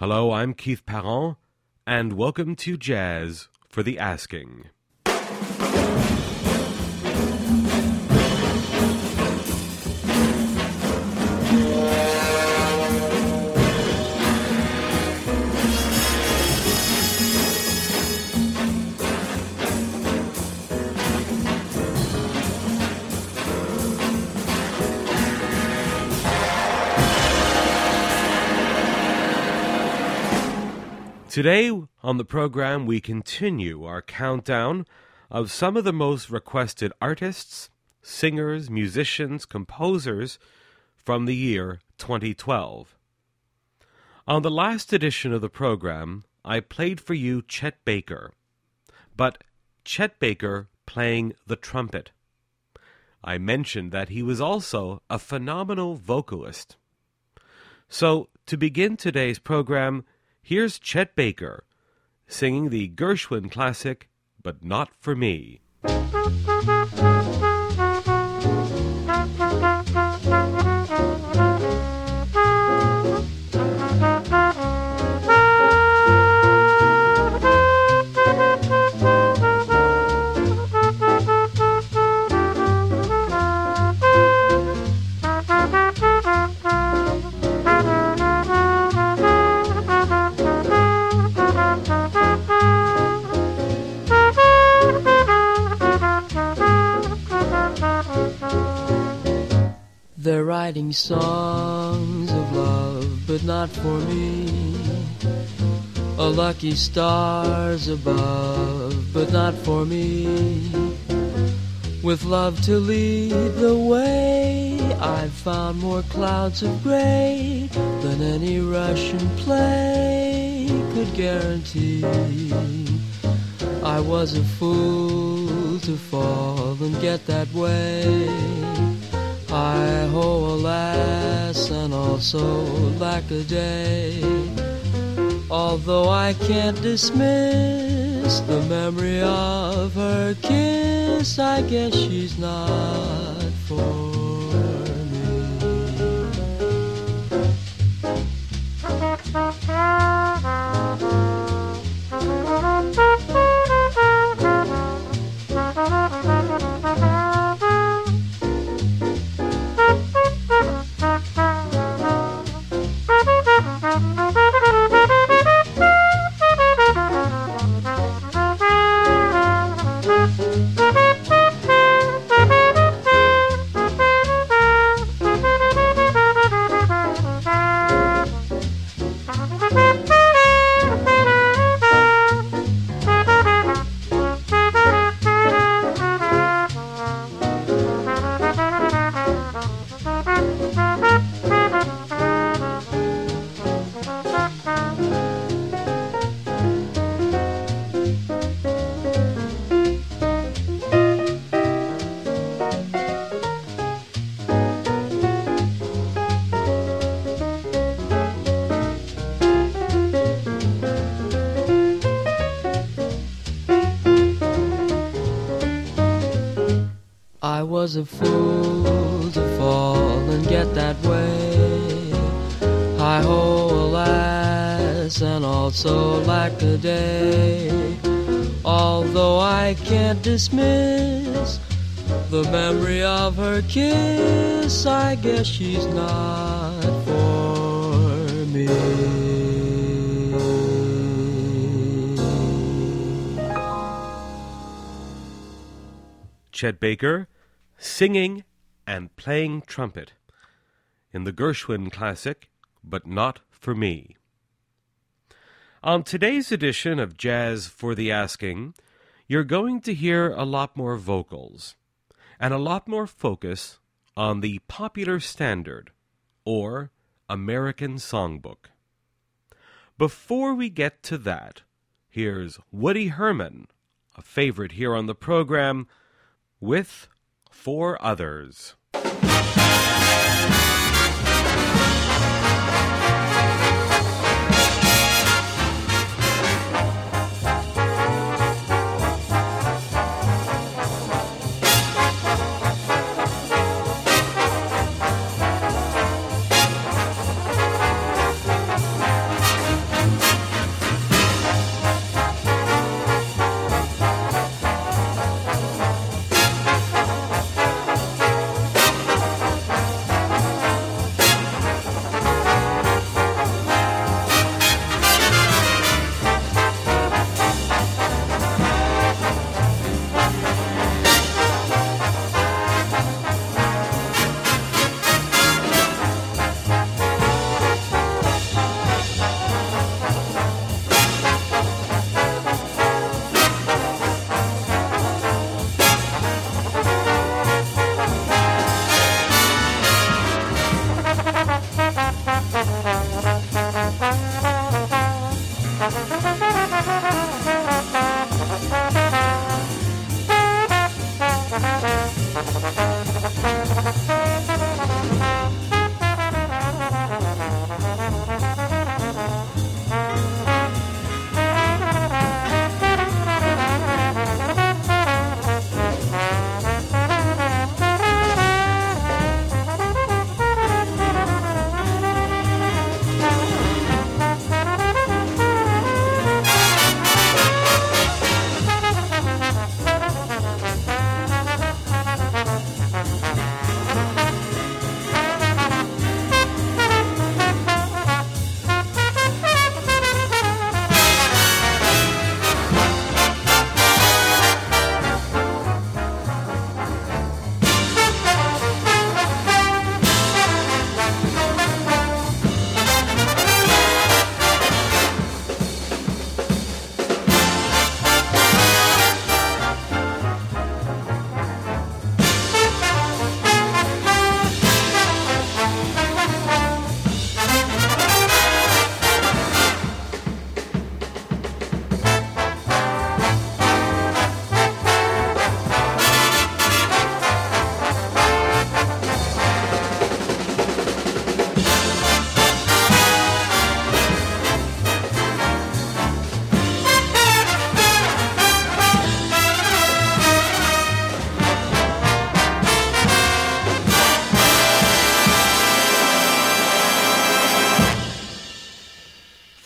Hello, I'm Keith Parent, and welcome to Jazz for the Asking. Today on the program, we continue our countdown of some of the most requested artists, singers, musicians, composers from the year 2012. On the last edition of the program, I played for you Chet Baker, but Chet Baker playing the trumpet. I mentioned that he was also a phenomenal vocalist. So, to begin today's program, here's Chet Baker singing the Gershwin classic, But Not For Me. They're writing songs of love, but not for me. A lucky stars above, but not for me. With love to lead the way, I've found more clouds of gray than any Russian play could guarantee. I was a fool to fall and get that way. Hi-ho, alas, and also lack-a-day. Although I can't dismiss the memory of her kiss, I guess she's not for me. I was a fool to fall and get that way. Hi-ho, alas, and also lack-a-day. Although I can't dismiss the memory of her kiss, I guess she's not for me. Chet Baker singing and playing trumpet in the Gershwin classic, But Not For Me. On today's edition of Jazz for the Asking, you're going to hear a lot more vocals and a lot more focus on the popular standard, or American Songbook. Before we get to that, here's Woody Herman, a favorite here on the program, with For Others.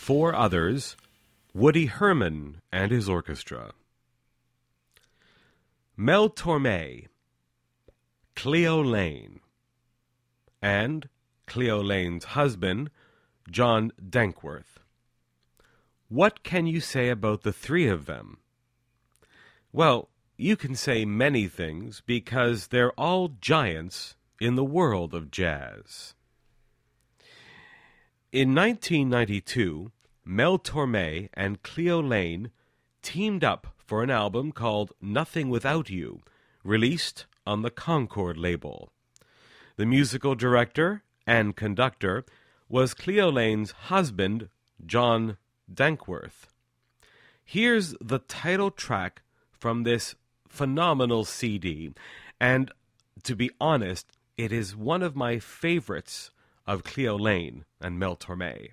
four others, Woody Herman and his orchestra. Mel Torme, Cleo Laine, and Cleo Laine's husband, John Dankworth. What can you say about the three of them? Well, you can say many things because they're all giants in the world of jazz. In 1992, Mel Torme and Cleo Laine teamed up for an album called Nothing Without You, released on the Concord label. The musical director and conductor was Cleo Laine's husband, John Dankworth. Here's the title track from this phenomenal CD, and to be honest, it is one of my favorites of Cleo Laine and Mel Torme.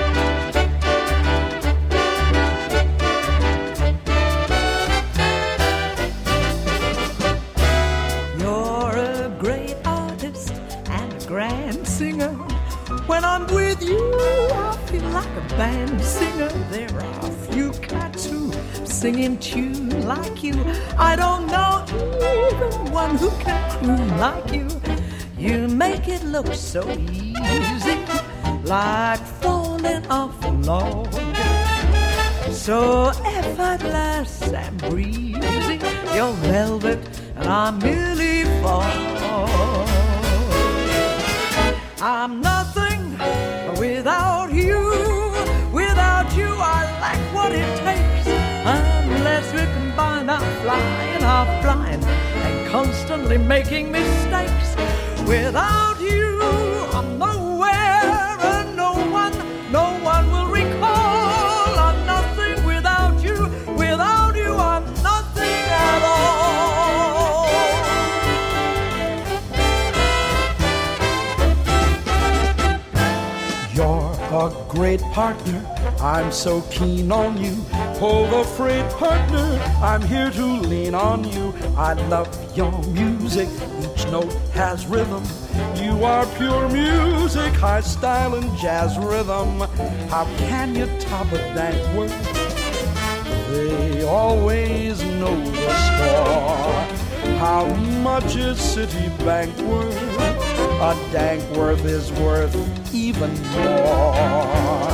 You're a great artist and a grand singer. When I'm with you, I feel like a band singer. There are a few cats who sing in tune like you. I don't know even one who can croon like you. You make it look so easy, like falling off a log. So effortless and breezy, you're velvet and I'm merely fog. I'm nothing without you. Without you, I lack what it takes. Unless we combine our flying, and constantly making mistakes. Without you, I'm nowhere, and no one will recall. I'm nothing without you. Without you, I'm nothing at all. You're a great partner, I'm so keen on you. Hold the freight partner, I'm here to lean on you. I love your music, each note has rhythm. You are pure music, high style and jazz rhythm. How can you top a Dankworth? They always know the score. How much is Citibank worth? A Dankworth is worth even more.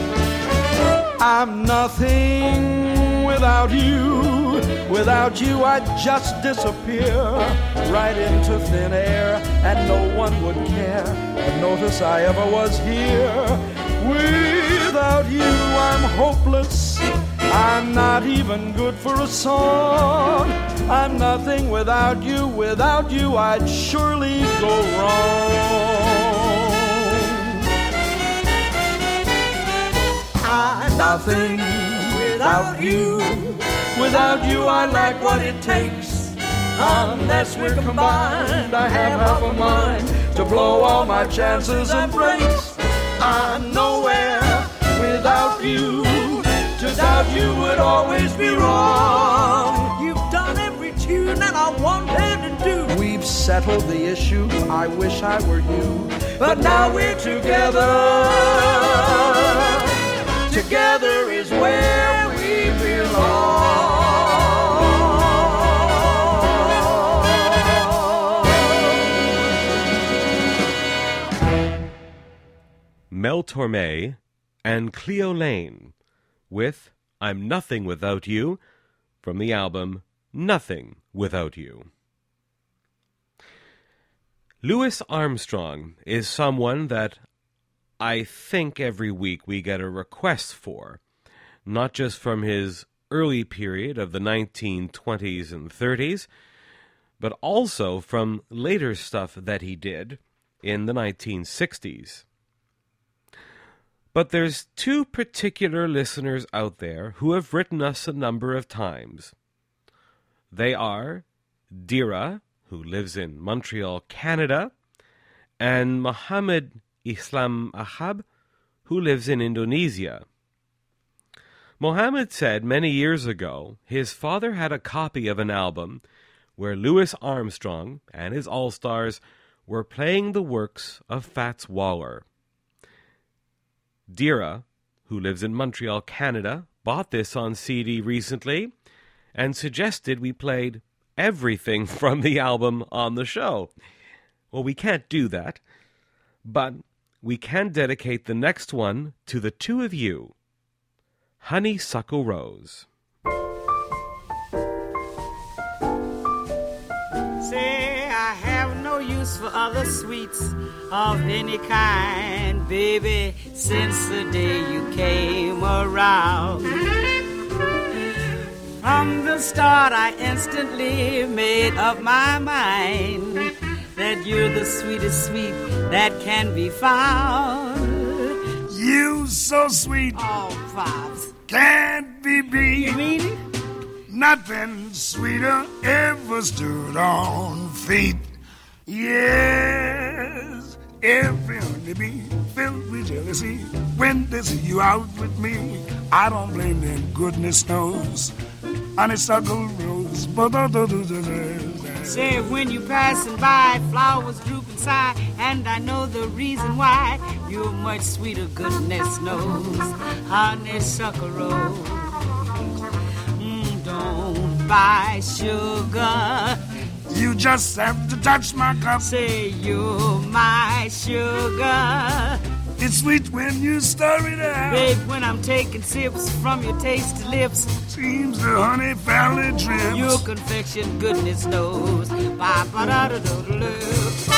I'm nothing without you. Without you, I'd just disappear right into thin air, and no one would care or notice I ever was here. Without you, I'm hopeless. I'm not even good for a song. I'm nothing without you. Without you, I'd surely go wrong. I'm nothing without you. Without you, I lack what it takes. Unless we're combined, I have half a mind to blow all my chances and breaks. I'm nowhere without you. To doubt you would always be wrong. You've done every tune that I wanted to do. We've settled the issue, I wish I were you. But now we're together. Together is where we belong. Mel Torme and Cleo Laine with I'm Nothing Without You from the album Nothing Without You. Louis Armstrong is someone that I think every week we get a request for, not just from his early period of the 1920s and 30s, but also from later stuff that he did in the 1960s. But there's two particular listeners out there who have written us a number of times. They are Dira, who lives in Montreal, Canada, and Mohammed Islam Ahab, who lives in Indonesia. Mohammed said many years ago his father had a copy of an album where Louis Armstrong and his All-Stars were playing the works of Fats Waller. Dira, who lives in Montreal, Canada, bought this on CD recently and suggested we played everything from the album on the show. Well, we can't do that, but we can dedicate the next one to the two of you. Honeysuckle Rose. Say I have no use for other sweets of any kind, baby, since the day you came around. From the start I instantly made up my mind that you're the sweetest sweet that can be found. You so sweet. Oh, Pops. Can't be beat. You mean it? Nothing sweeter ever stood on feet. Yes, every honeybee filled with jealousy when they see you out with me. I don't blame them, goodness knows. Honeysuckle rose. Say when you passing by, flowers droop inside, and I know the reason why. You're much sweeter, goodness knows. Honeysuckle rose. Don't buy sugar. You just have to touch my cup. Say you're my sugar. It's sweet when you stir it out. Babe, when I'm taking sips from your tasty lips, seems the honey valley drips. Your confection, goodness knows. Ba-ba-da-da-da-da-da.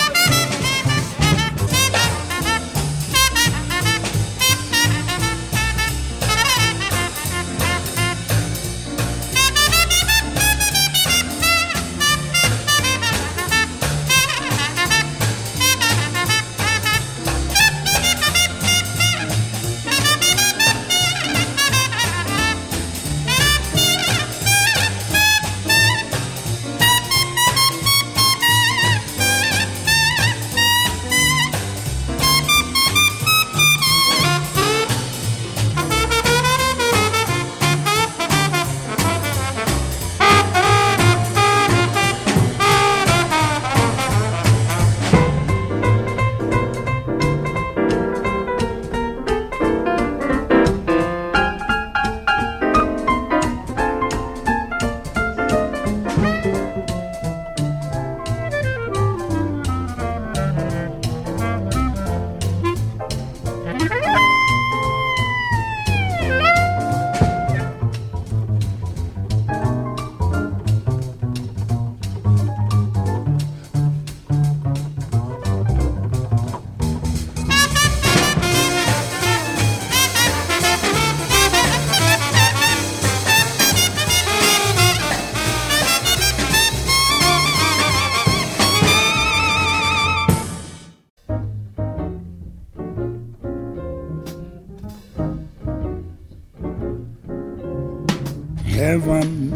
Heaven,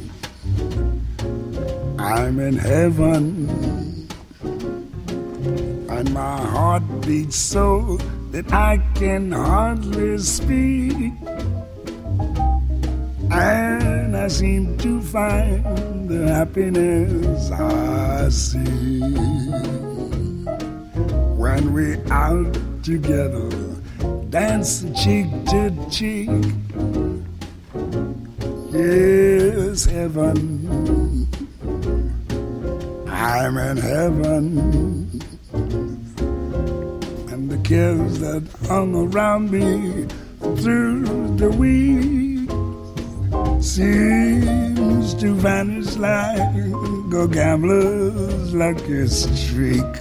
I'm in heaven, and my heart beats so that I can hardly speak, and I seem to find the happiness I see when we're out together, dancing cheek to cheek. Yes, heaven, I'm in heaven, and the cares that hung around me through the week seems to vanish like a gambler's lucky streak.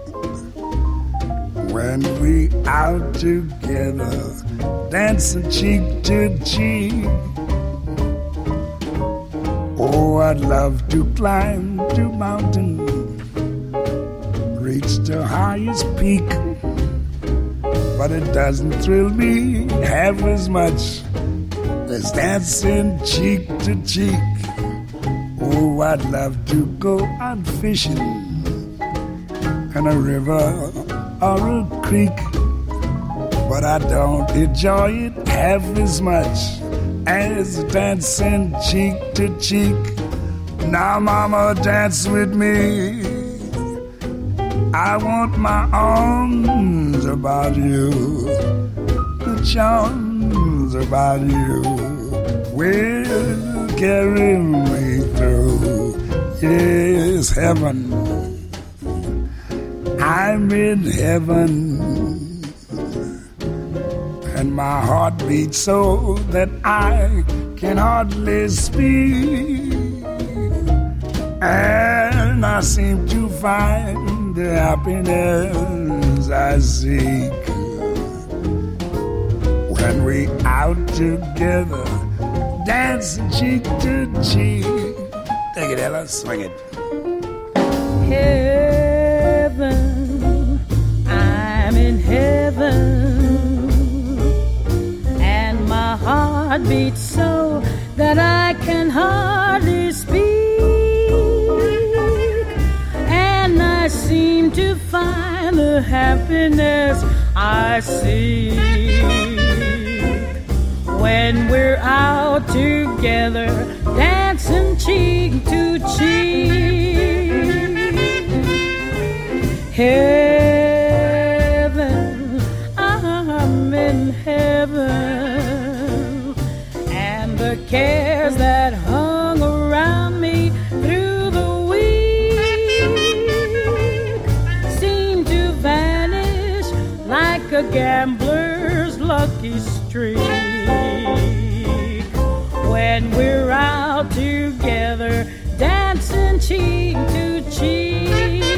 When we out together, dancing cheek to cheek. Oh, I'd love to climb the mountain, reach the highest peak, but it doesn't thrill me half as much as dancing cheek to cheek. Oh, I'd love to go out fishing in a river or a creek, but I don't enjoy it half as much as dancing cheek to cheek. Now, mama, dance with me. I want my arms about you. charms about you will carry me through. Yes, heaven. I'm in heaven. And my heart beats so that I can hardly speak. And I seem to find the happiness I seek when we out together, dancing cheek to cheek. Take it, Ella, swing it. Heaven, I'm in heaven, and my heart beats so that I can hardly speak. And I seem to find the happiness I seek when we're out together, dancing cheek to cheek. Heaven, I'm in heaven, and the cares that hung around me through the week seem to vanish like a gambler's lucky streak when we're out together, dancing cheek to cheek.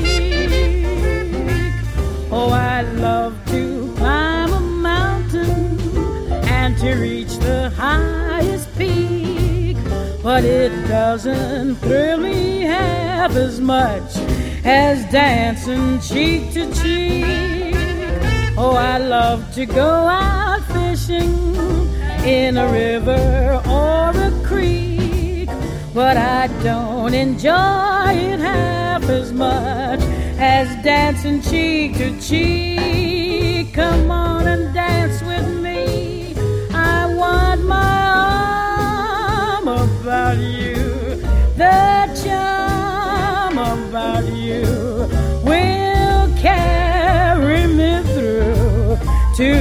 Oh, I love to climb a mountain and to reach the highest peak, but it doesn't thrill me half as much as dancing cheek to cheek. Oh, I love to go out fishing in a river or a creek, but I don't enjoy it half as much as dancing cheek to cheek. Come on and dance with me. I want my arm about you. The charm about you will carry me through to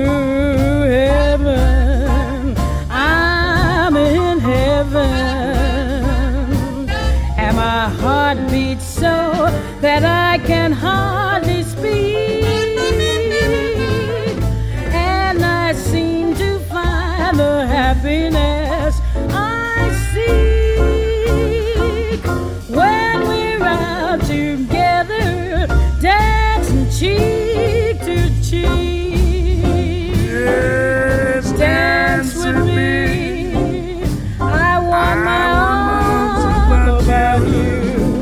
heaven. I'm in heaven, and my heart beats so that I can hardly speak, and I seem to find the happiness I seek when we're out together, dancing cheek to cheek. Yes, Dance with me. I want my arms about you.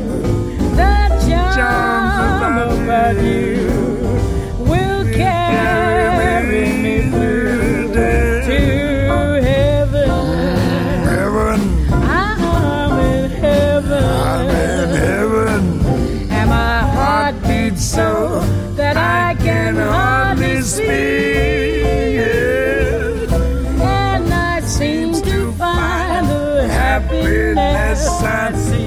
About you will carry me through to heaven. Heaven. I'm in heaven. I'm in heaven. And my heart beats so that I can hardly speak. And I seem to find the happiness I see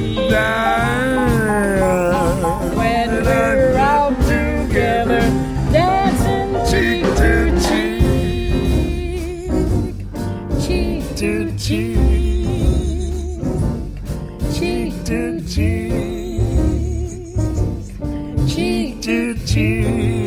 when we're out together, dancing cheek to cheek, cheek to cheek, cheek to cheek, cheek to cheek.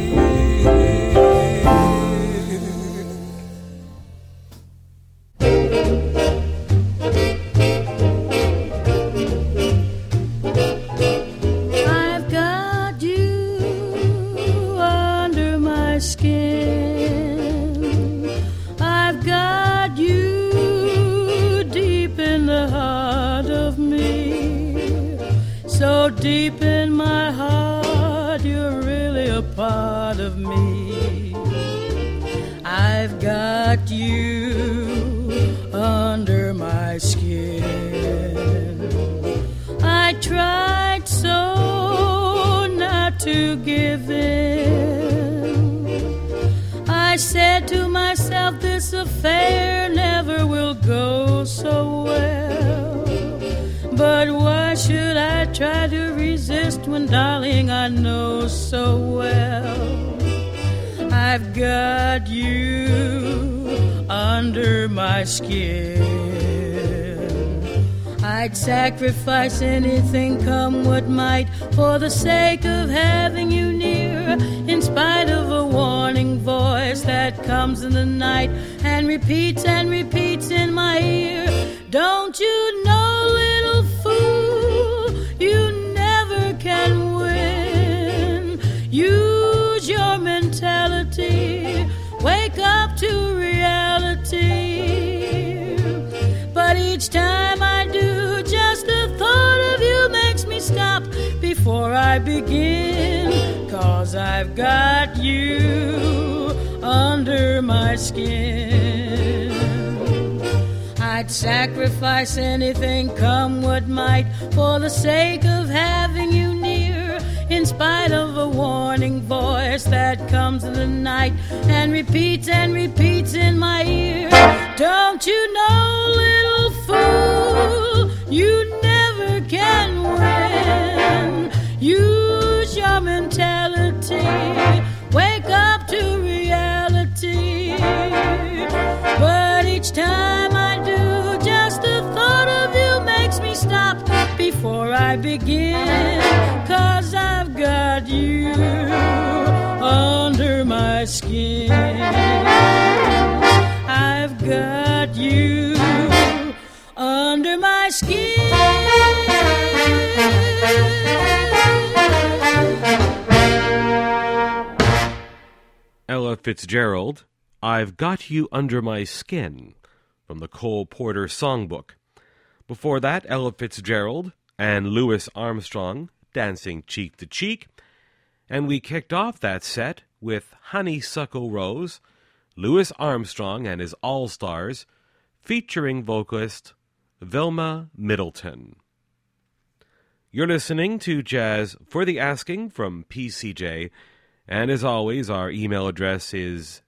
Deep in my heart, you're really a part of me. I've got you under my skin. I tried so not to give in. I said to myself, this affair never will go so well. But why should I try to resist when, darling, I know so well I've got you under my skin. I'd sacrifice anything, come what might, for the sake of having you near, in spite of a warning voice that comes in the night and repeats in my ear. Don't you know, little fool, you never can win. Use your mentality, wake up to reality. But each time I do, just the thought of you makes me stop before I begin. 'Cause I've got you under my skin. I'd sacrifice anything, come what might, for the sake of having you near, in spite of a warning voice that comes in the night and repeats in my ear. Don't you know, little fool, you never can win. Use your mentality, wake up to reality. But each time I do, just the thought of you makes me stop before I begin. 'Cause I've got you under my skin. I've got you under my skin. Ella Fitzgerald, I've Got You Under My Skin, from the Cole Porter Songbook. Before that, Ella Fitzgerald and Louis Armstrong, Dancing Cheek to Cheek. And we kicked off that set with Honeysuckle Rose, Louis Armstrong and his All-Stars, featuring vocalist Velma Middleton. You're listening to Jazz for the Asking from PCJ, and as always, our email address is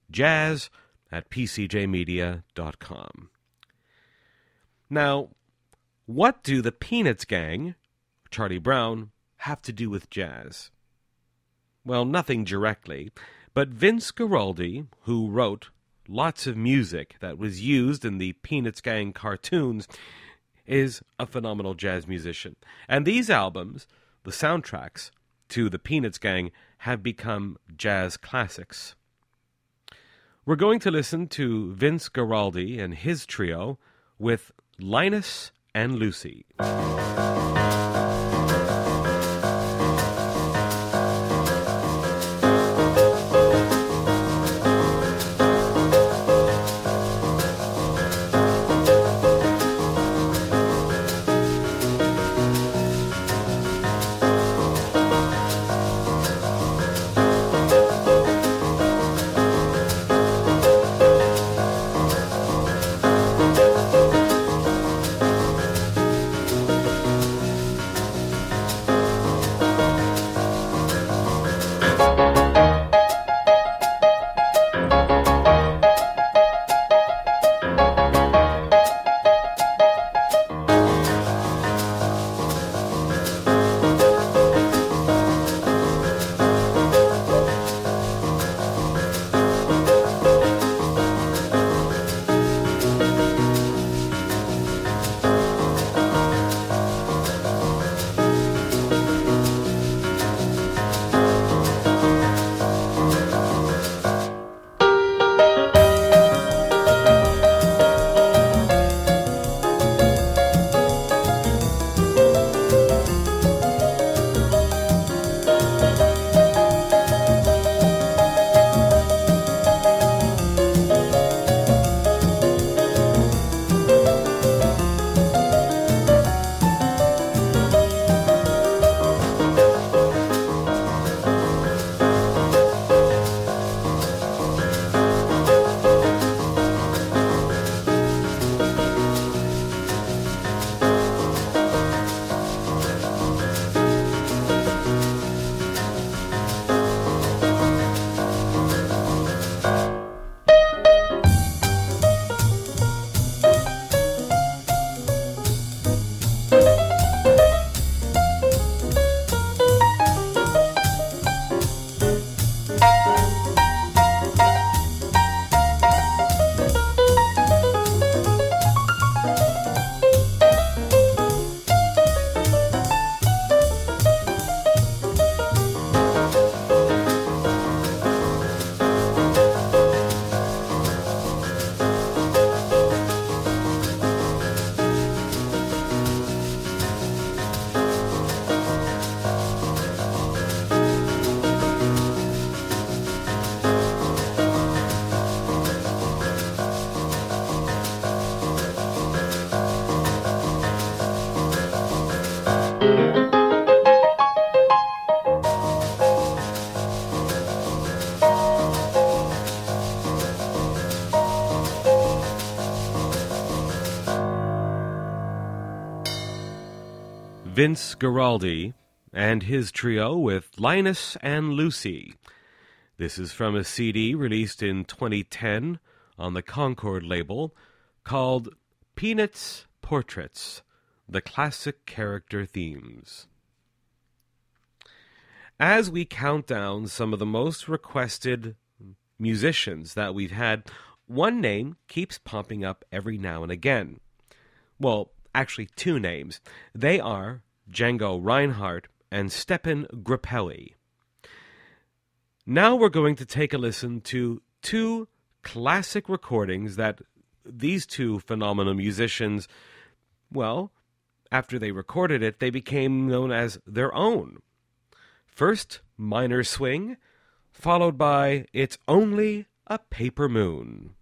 jazz@pcjmedia.com. Now, what do the Peanuts gang, Charlie Brown, have to do with jazz? Well, nothing directly, but Vince Guaraldi, who wrote lots of music that was used in the Peanuts gang cartoons, is a phenomenal jazz musician. And these albums, the soundtracks to the Peanuts gang, have become jazz classics. We're going to listen to Vince Guaraldi and his trio with Linus and Lucy. Vince Guaraldi and his trio with Linus and Lucy. This is from a CD released in 2010 on the Concord label called Peanuts Portraits, the Classic Character Themes. As we count down some of the most requested musicians that we've had, one name keeps popping up every now and again. Well, actually two names. They are Django Reinhardt and Stepan Grappelli. Now we're going to take a listen to two classic recordings that these two phenomenal musicians, well, after they recorded it, they became known as their own. First, Minor Swing, followed by It's Only a Paper Moon.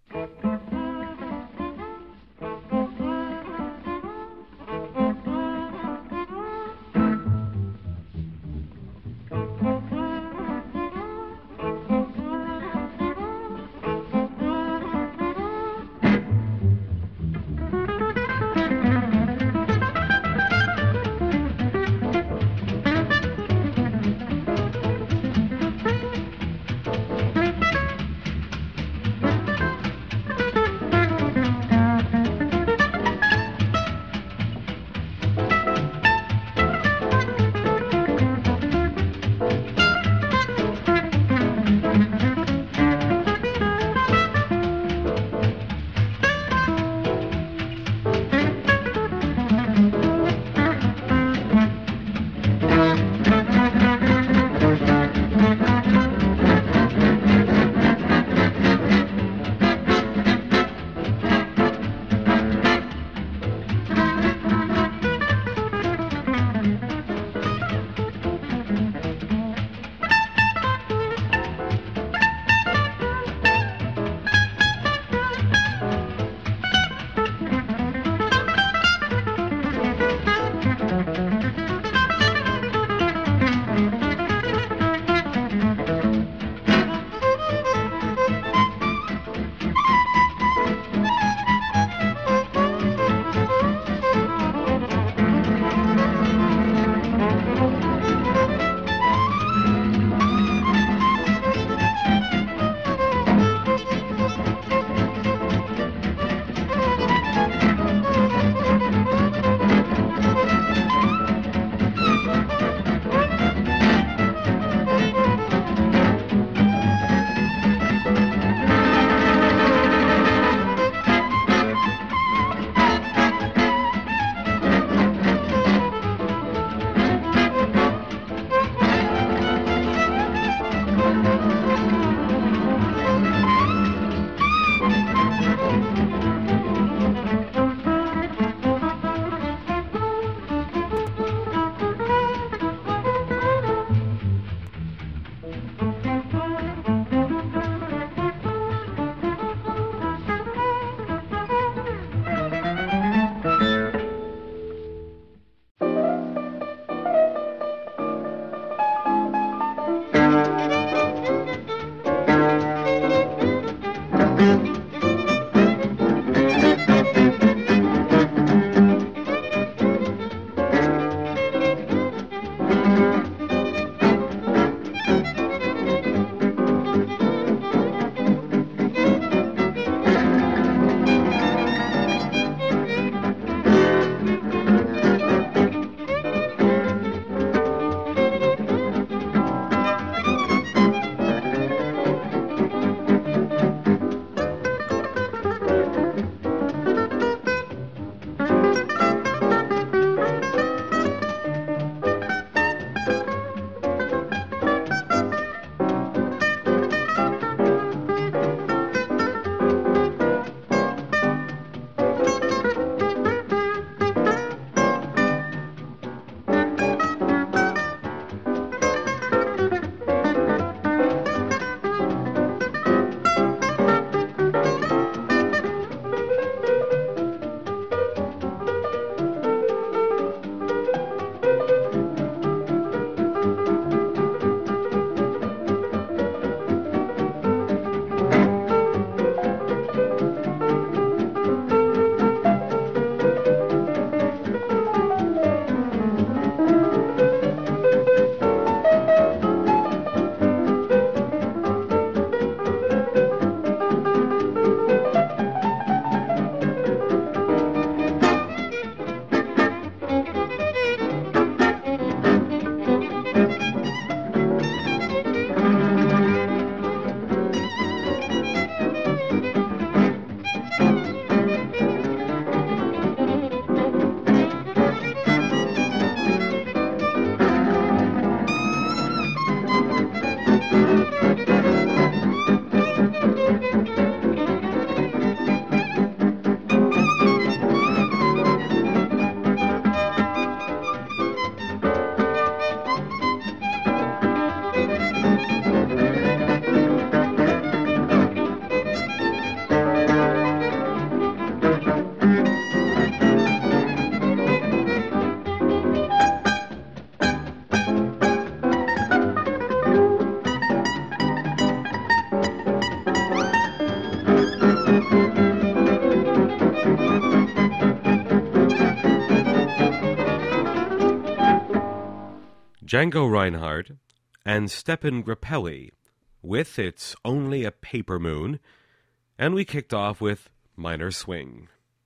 Django Reinhardt, and Stephen Grappelli with It's Only a Paper Moon, and we kicked off with Minor Swing.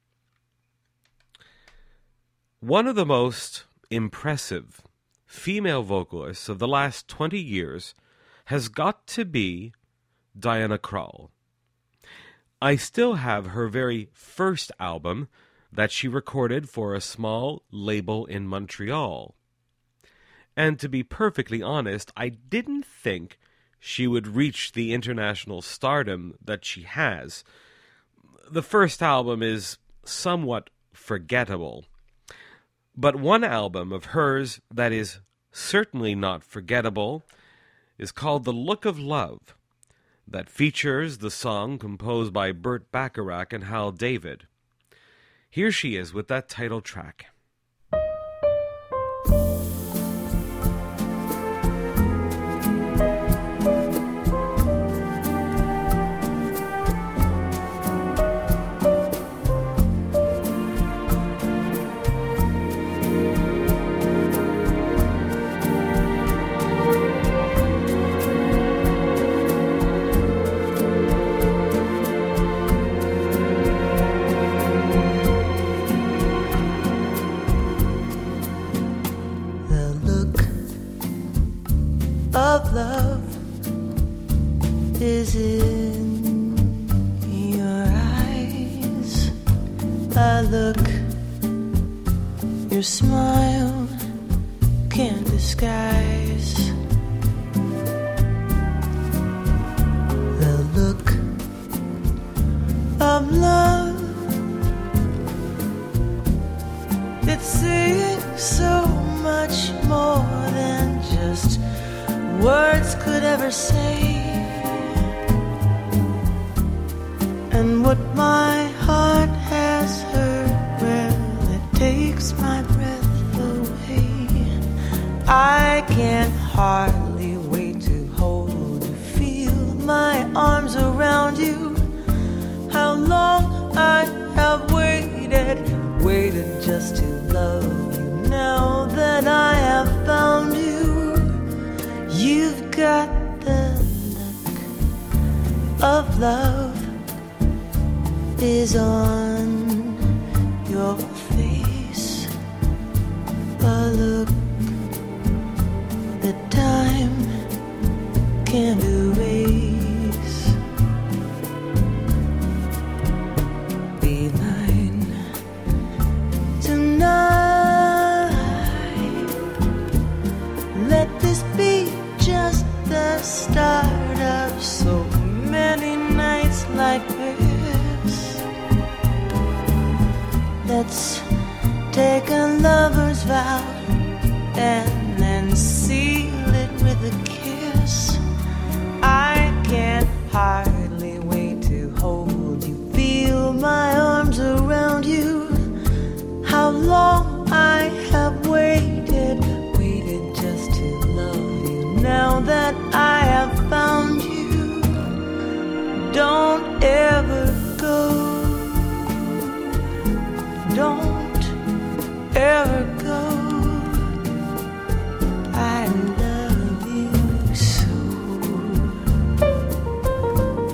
One of the most impressive female vocalists of the last 20 years has got to be Diana Krall. I still have her very first album that she recorded for a small label in Montreal. And to be perfectly honest, I didn't think she would reach the international stardom that she has. The first album is somewhat forgettable. But one album of hers that is certainly not forgettable is called The Look of Love, that features the song composed by Burt Bacharach and Hal David. Here she is with that title track. Love is in your eyes. I look, your smile can't disguise the look of love. It's saying so much more than just words could ever say. And what my heart has heard, well, it takes my breath away. I can't hardly wait to hold you, feel my arms around you. How long I have waited just to love you. Now that I have found you, you've got the look of love is on your face, a look that time can't erase. Be mine tonight. Let this be just the start of so many nights like this. Let's take a lover's vow and then seal it with a kiss. I can't hardly wait to hold you, feel my arms around you. How long I have waited just to love you. Now that I have found you, don't ever go. Don't ever go. I love you so.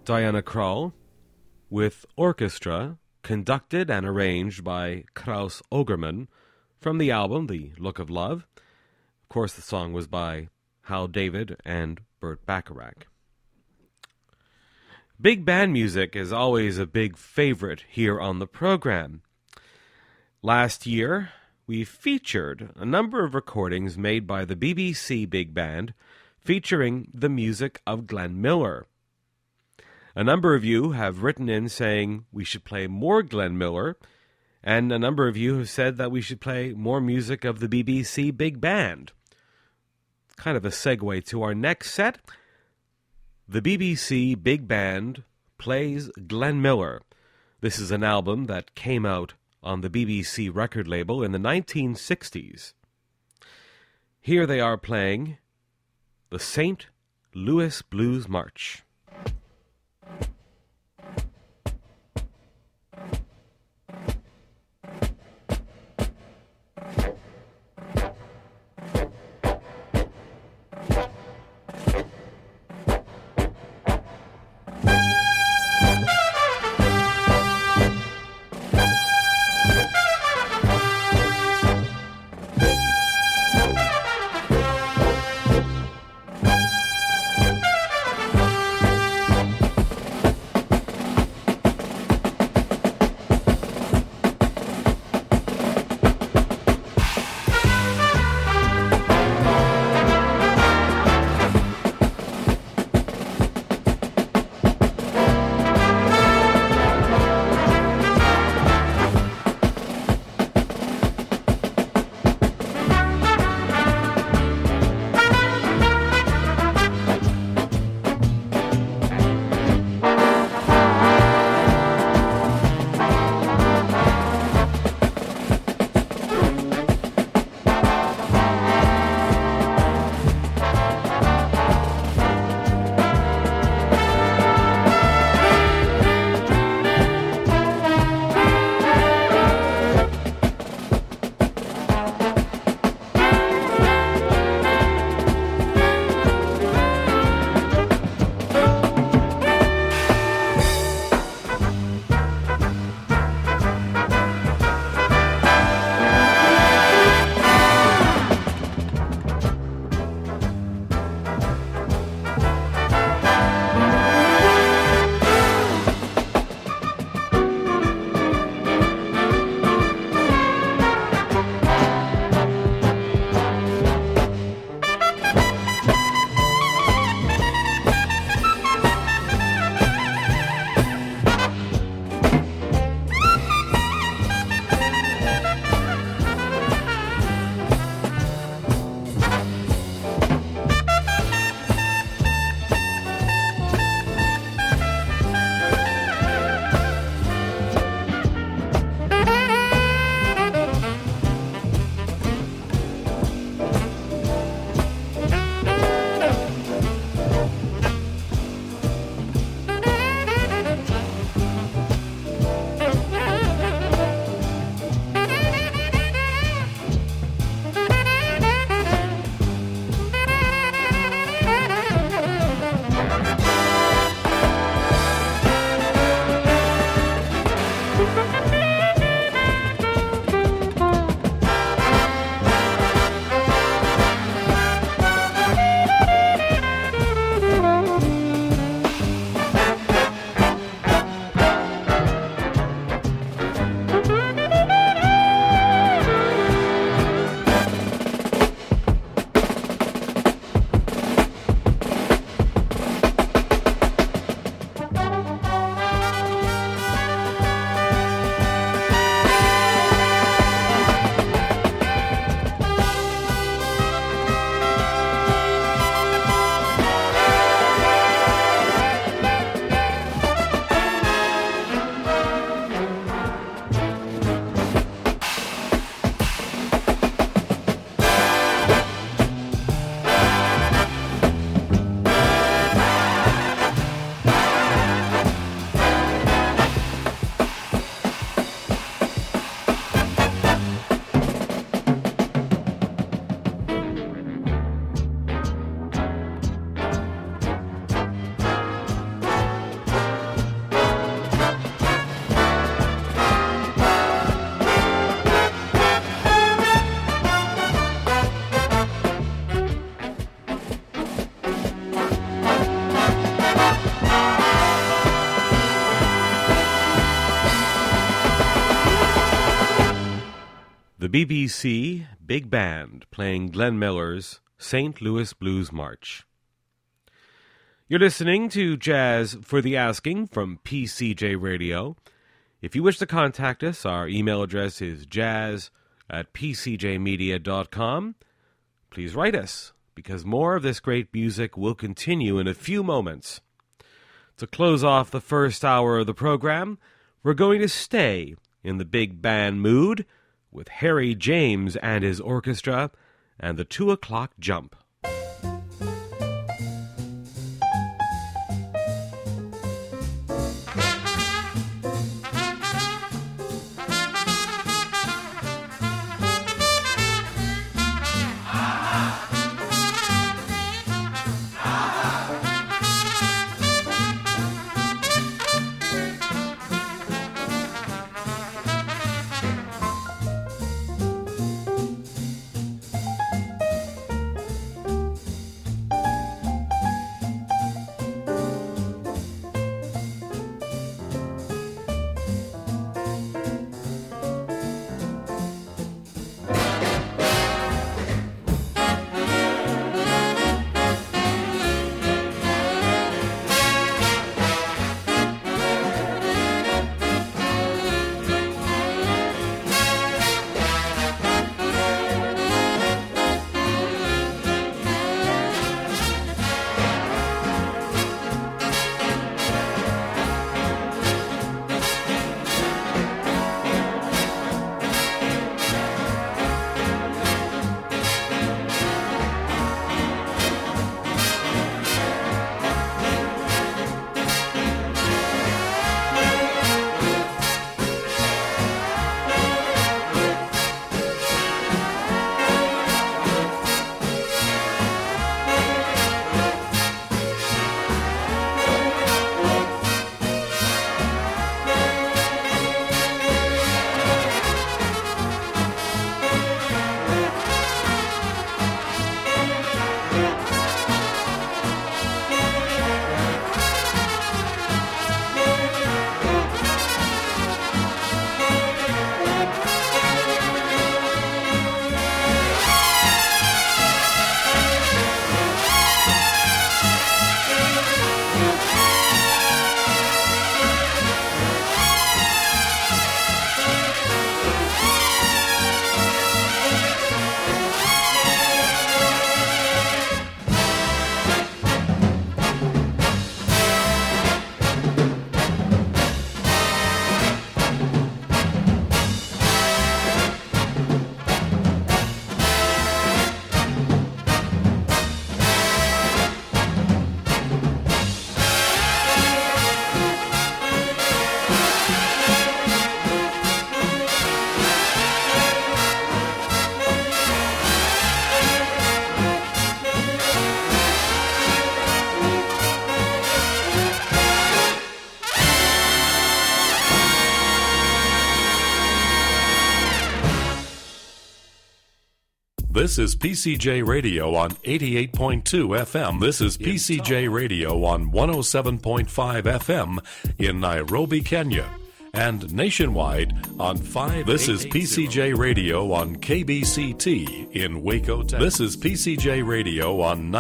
Diana Krall, with orchestra conducted and arranged by Klaus Ogerman from the album The Look of Love. Of course, the song was by Hal David and Burt Bacharach. Big band music is always a big favorite here on the program. Last year, we featured a number of recordings made by the BBC Big Band featuring the music of Glenn Miller. A number of you have written in saying we should play more Glenn Miller, and a number of you have said that we should play more music of the BBC Big Band. Kind of a segue to our next set. The BBC Big Band plays Glenn Miller. This is an album that came out on the BBC record label in the 1960s. Here they are playing the St. Louis Blues March. the BBC Big Band playing Glenn Miller's St. Louis Blues March. You're listening to Jazz for the Asking from PCJ Radio. If you wish to contact us, our email address is jazz@pcjmedia.com. Please write us, because more of this great music will continue in a few moments. To close off the first hour of the program, we're going to stay in the big band mood with Harry James and his orchestra and the 2 o'clock jump. This is PCJ Radio on 88.2 FM. This is PCJ Radio on 107.5 FM in Nairobi, Kenya. And nationwide on 5. This is PCJ Radio on KBCT in Waco, Texas. This is PCJ Radio on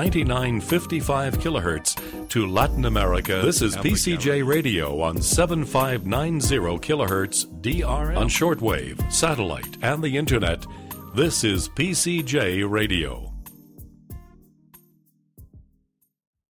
9955 kilohertz to Latin America. This is PCJ Radio on 7590 kilohertz DRM on shortwave, satellite, and the internet. This is PCJ Radio.